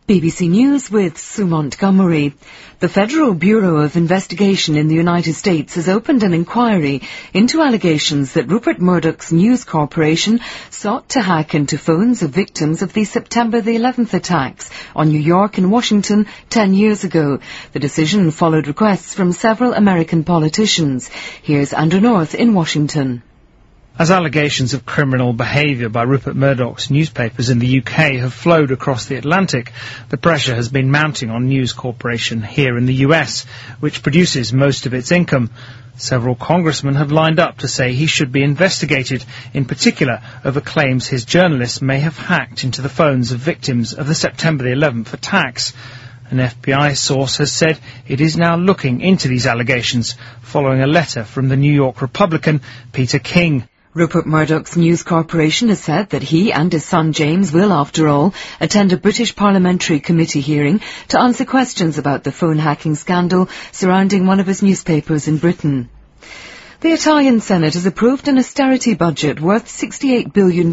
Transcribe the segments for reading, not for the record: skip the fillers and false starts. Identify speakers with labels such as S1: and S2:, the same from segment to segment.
S1: BBC News with Sue Montgomery. The Federal Bureau of Investigation in the United States has opened an inquiry into allegations that Rupert Murdoch's News Corporation sought to hack into phones of victims of the September the 11th attacks on New York and Washington 10 years ago. The decision followed requests from several American politicians. Here's Andrew North in Washington.
S2: As allegations of criminal behaviour by Rupert Murdoch's newspapers in the UK have flowed across the Atlantic, the pressure has been mounting on News Corporation here in the US, which produces most of its income. Several congressmen have lined up to say he should be investigated, in particular over claims his journalists may have hacked into the phones of victims of the September the 11th attacks. An FBI source has said it is now looking into these allegations, following a letter from the New York Republican Peter King.
S1: Rupert Murdoch's News Corporation has said that he and his son James will, after all, attend a British parliamentary committee hearing to answer questions about the phone hacking scandal surrounding one of his newspapers in Britain. The Italian Senate has approved an austerity budget worth $68 billion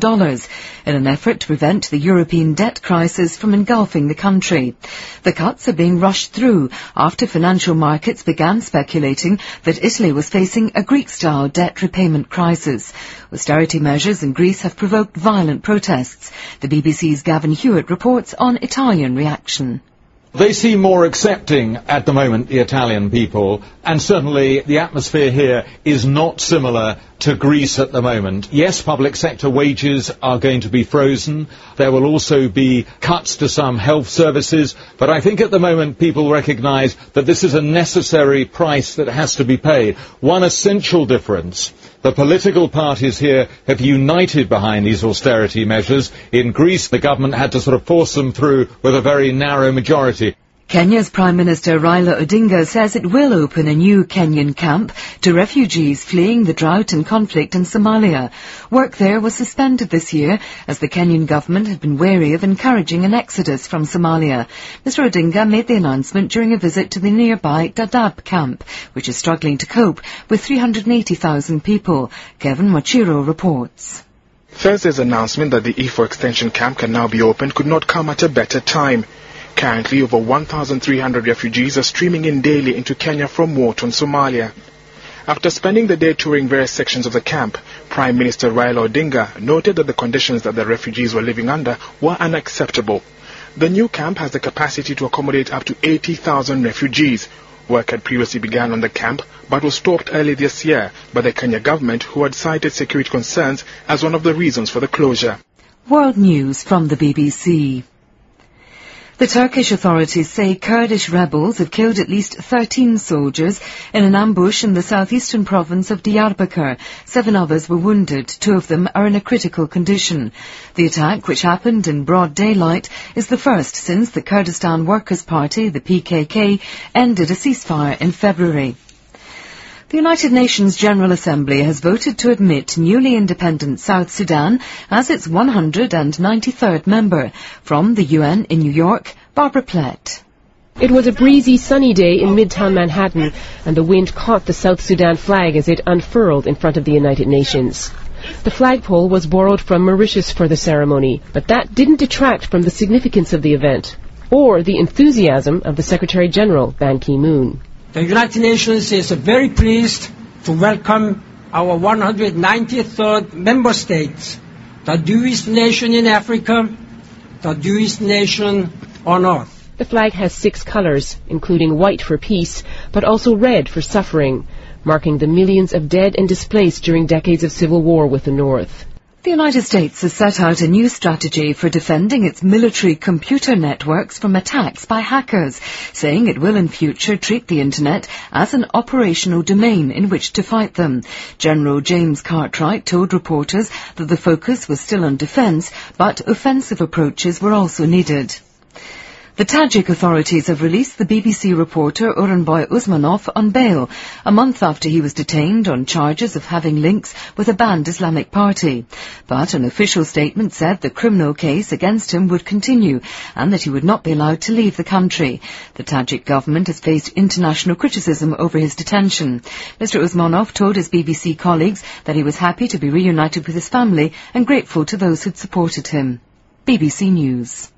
S1: in an effort to prevent the European debt crisis from engulfing the country. The cuts are being rushed through after financial markets began speculating that Italy was facing a Greek-style debt repayment crisis. Austerity measures in Greece have provoked violent protests. The BBC's Gavin Hewitt reports on Italian reaction.
S3: They seem more accepting at the moment, the Italian people, and certainly the atmosphere here is not similar to Greece at the moment. Yes, public sector wages are going to be frozen. There will also be cuts to some health services, but I think at the moment people recognise that this is a necessary price that has to be paid. One essential difference: the political parties here have united behind these austerity measures. In Greece, the government had to sort of force them through with a very narrow majority.
S1: Kenya's Prime Minister Raila Odinga says it will open a new Kenyan camp to refugees fleeing the drought and conflict in Somalia. Work there was suspended this year as the Kenyan government had been wary of encouraging an exodus from Somalia. Mr Odinga made the announcement during a visit to the nearby Dadaab camp, which is struggling to cope with 380,000 people. Kevin Machiro reports.
S4: Thursday's announcement that the Ifo Extension camp can now be opened could not come at a better time. Currently, over 1,300 refugees are streaming in daily into Kenya from war-torn Somalia. After spending the day touring various sections of the camp, Prime Minister Raila Odinga noted that the conditions that the refugees were living under were unacceptable. The new camp has the capacity to accommodate up to 80,000 refugees. Work had previously begun on the camp, but was stopped early this year by the Kenya government, who had cited security concerns as one of the reasons for the closure.
S1: World News from the BBC. The Turkish authorities say Kurdish rebels have killed at least 13 soldiers in an ambush in the southeastern province of Diyarbakir. 7 others were wounded. 2 of them are in a critical condition. The attack, which happened in broad daylight, is the first since the Kurdistan Workers' Party, the PKK, ended a ceasefire in February. The United Nations General Assembly has voted to admit newly independent South Sudan as its 193rd member. From the UN in New York, Barbara Plett.
S5: It was a breezy, sunny day in Midtown Manhattan, and the wind caught the South Sudan flag as it unfurled in front of the United Nations. The flagpole was borrowed from Mauritius for the ceremony, but that didn't detract from the significance of the event, or the enthusiasm of the Secretary-General, Ban Ki-moon.
S6: The United Nations is very pleased to welcome our 193rd member state, the Jewish nation in Africa, the Jewish nation on earth.
S5: The flag has 6 colors, including white for peace, but also red for suffering, marking the millions of dead and displaced during decades of civil war with the North.
S1: The United States has set out a new strategy for defending its military computer networks from attacks by hackers, saying it will in future treat the Internet as an operational domain in which to fight them. General James Cartwright told reporters that the focus was still on defence, but offensive approaches were also needed. The Tajik authorities have released the BBC reporter Uranboy Usmanov on bail, a month after he was detained on charges of having links with a banned Islamic party. But an official statement said the criminal case against him would continue and that he would not be allowed to leave the country. The Tajik government has faced international criticism over his detention. Mr Usmanov told his BBC colleagues that he was happy to be reunited with his family and grateful to those who'd supported him. BBC News.